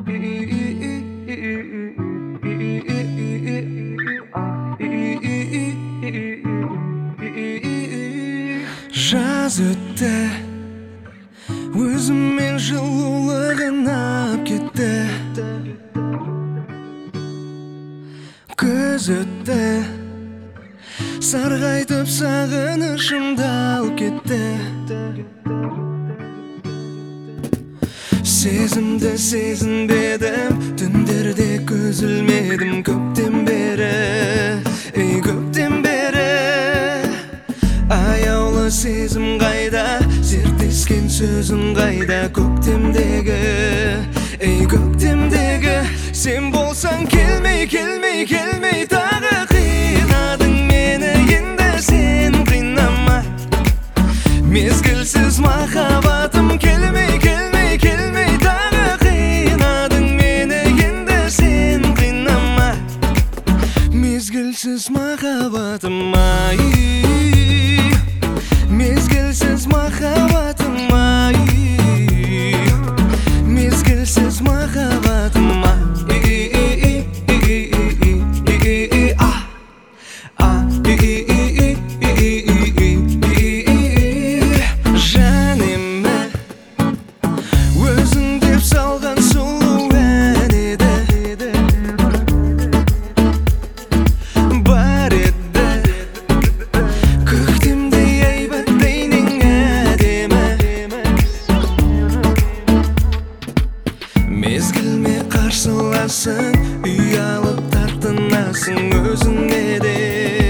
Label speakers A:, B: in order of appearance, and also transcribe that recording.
A: Жаз өтті, өзіммен жылулығын ап кетті. Күз өтті, сарғайтып сағынышымды алып кетті. Сезімді сезінбедім, түндерде көз ілмедім. Көптен бері, көптен бері аяулы сезім қайда, зерттескен сөзің қайда? Көктемдегі, көктемдегі сен болсаң келмей, келмей, келмей тағы қинадың мені, енді сен қинама. Мезгілсіз махаббатым келмей, келмей, келмей тағы қинадың мені, енді сен қинама. Мезгілсіз махаббатым, ай, мезгілсіз махаббатым, ай, мезгілсіз махаббатым, жаныма өзің деп салған сұлу ән еді, бар еді көктемдей әйбат бейнең әдемі. Мезгілме қарсыласың, ұялып тартынасың өзіңе де.